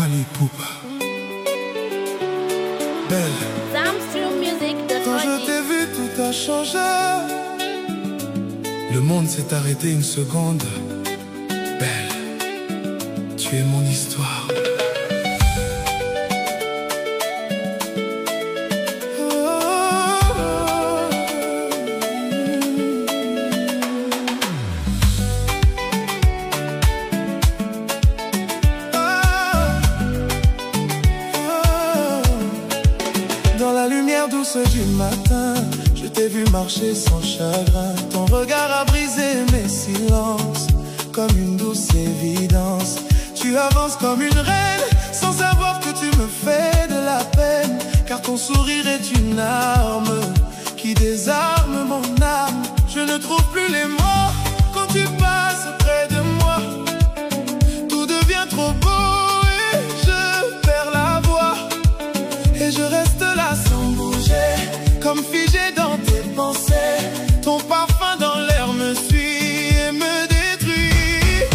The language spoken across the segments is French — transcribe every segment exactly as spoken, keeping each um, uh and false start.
Fally Ipupa. Belle. Quand je t'ai vu, tout a changé. Le monde s'est arrêté une seconde. Belle, tu es mon histoire. Dans la lumière douce du matin, je t'ai vu marcher sans chagrin. Ton regard a brisé mes silences, comme une douce évidence. Tu avances comme une reine, sans savoir que tu me fais de la peine. Car ton sourire est une arme qui désarme mon âme. Je ne trouve plus les mots quand tu passes près de moi. Tout devient trop beau et je perds la voix. Et je reste là sans bouger, comme figé dans tes pensées. Ton parfum dans l'air me suit et me détruit.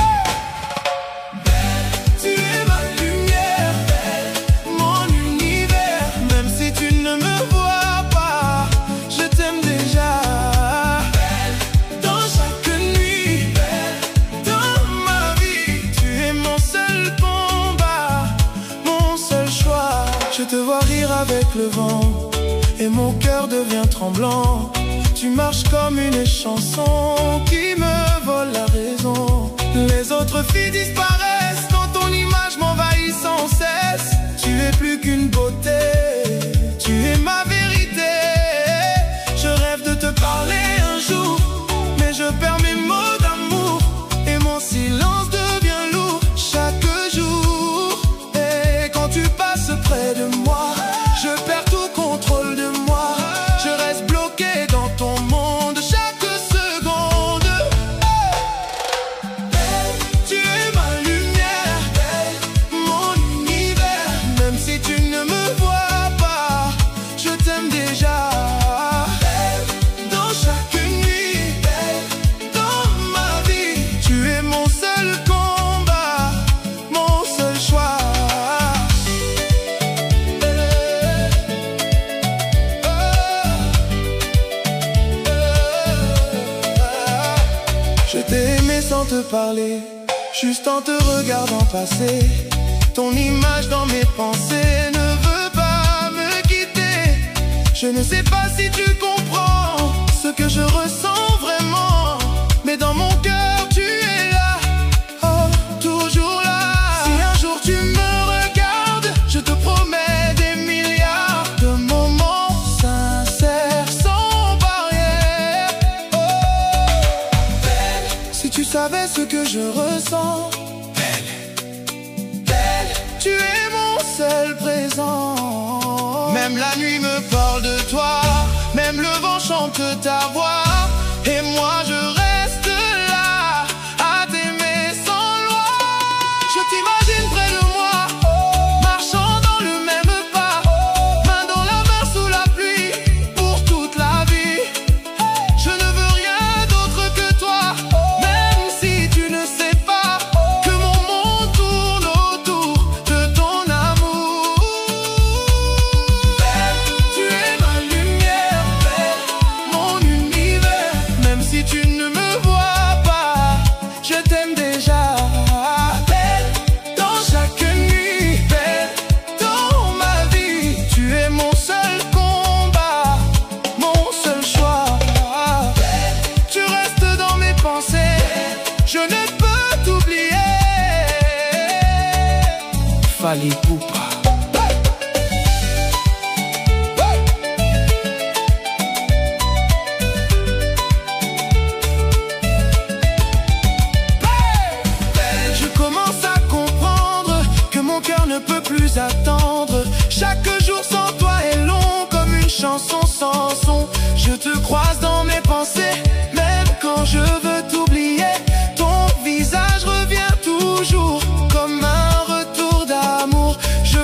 Belle, tu es ma lumière, belle, mon univers. Même si tu ne me vois pas, je t'aime déjà. Belle, dans chaque nuit, belle, dans ma vie. Tu es mon seul combat, mon seul choix. Je te vois rire avec le vent et mon cœur devient tremblant. Tu marches comme une chanson qui me vole la raison. Les autres filles disparaissent quand ton image m'envahit sans cesse. Tu es plus qu'une beauté, tu es ma vérité. Je rêve de te parler un jour, mais je perds mes mots d'amour. Et mon silence devient lourd chaque jour. Et quand tu passes près de moi, je perds tout contrôle de moi. Je reste bloqué dans ton monde chaque seconde. Belle, tu es ma lumière, belle, mon univers. Même si tu ne me vois pas, je t'aime déjà. Belle, dans chaque nuit, belle, dans ma vie. Tu es mon seul combat, mon seul choix. Je t'ai aimé sans te parler, juste en te regardant passer. Ton image dans mes pensées ne veut pas me quitter. Je ne sais pas si tu comprends ce que je ressens vraiment, mais dans mon cœur tu es là, oh, toujours là. Si un jour tu me regardes, je te promets des milliards de moments sincères, sans barrière. Oh, si tu savais ce que je ressens, belle, belle, tu es mon seul présent. Même la nuit me parle de toi, même le vent chante ta voix. Et moi je reste là, à t'aimer sans loi. Je t'imagine près de moi, marchant dans le même pas, main dans la main sous la pluie, pour toute la vie. Je ne veux rien d'autre que toi, même si tu ne sais pas que mon monde tourne autour de ton amour. Belle, tu es ma lumière, belle, mon univers. Même si tu ne me vois pas, je t'aime déjà. Belle, dans chaque nuit, belle, dans ma vie. Tu es mon seul combat, mon seul choix. Belle, tu restes dans mes pensées, je ne peux t'oublier. Fally Ipupa. Je commence à comprendre que mon cœur ne peut plus attendre. Chaque jour sans toi est long comme une chanson sans son. Je te croise dans mes pensées, même quand je veux t'oublier. Ton visage revient toujours comme un retour d'amour. Je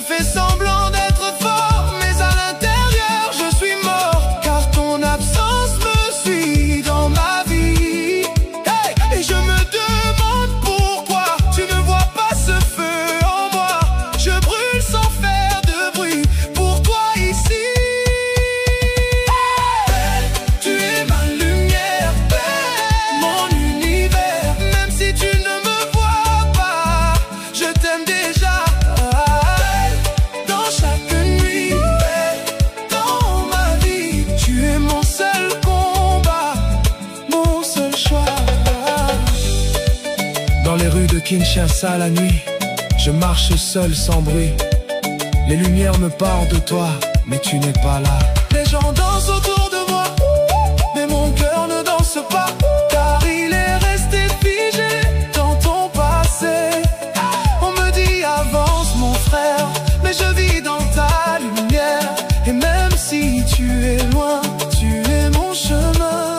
Kinshasa la nuit, je marche seul sans bruit. Les lumières me parlent de toi, mais tu n'es pas là. Les gens dansent autour de moi, mais mon cœur ne danse pas, car il est resté figé dans ton passé. On me dit avance mon frère, mais je vis dans ta lumière. Et même si tu es loin, tu es mon chemin.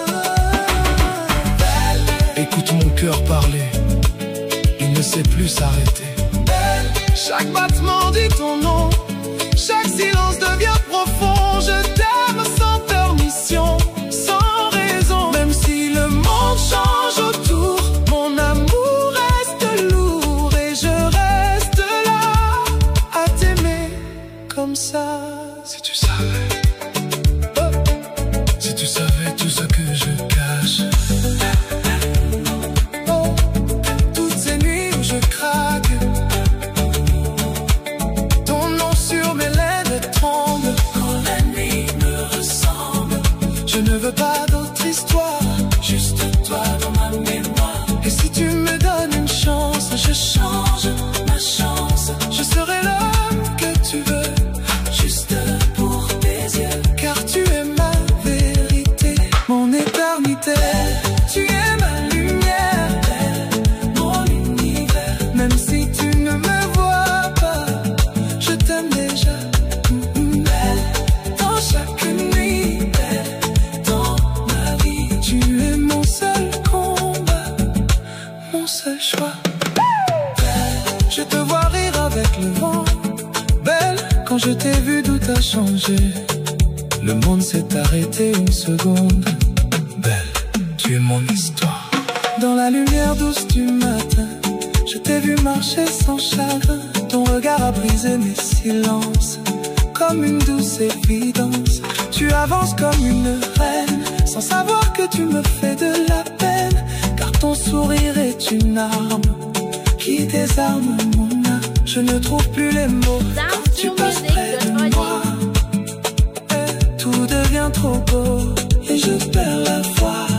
Écoute mon cœur parler, il ne sait plus s'arrêter. Chaque battement dit ton nom, chaque silence devient profond. Je t'aime sans permission, sans raison. Même si le monde change autour, mon amour reste lourd. Et je reste là, à t'aimer comme ça. Si tu savais, oh, si tu savais tout ce que je cache. Oh, toutes ces nuits où je craque, je ne veux pas d'autre histoire, juste toi dans ma mémoire. Et si tu me donnes une chance, je change ma chance. Je serai l'homme que tu veux, juste pour tes yeux. Car tu es ma vérité, mon éternité. Tu es ma lumière, mon univers. Même si tu ne me vois pas, je t'aime déjà. Dans chaque nuit, seul choix. Je te vois rire avec le vent. Belle, quand je t'ai vu, tout a changé. Le monde s'est arrêté une seconde. Belle, tu es mon histoire. Dans la lumière douce du matin, je t'ai vu marcher sans chagrin. Ton regard a brisé mes silences, comme une douce évidence. Tu avances comme une reine, sans savoir que tu me fais de la peine. Car ton sourire est une arme qui désarme mon âme. Je ne trouve plus les mots quand tu passes près de moi. Et tout devient trop beau et je perds la foi.